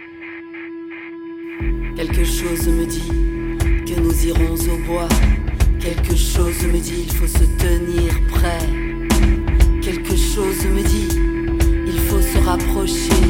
Quelque chose me dit que nous irons au bois. Quelque chose me dit il faut se tenir prêt. Quelque chose me dit il faut se rapprocher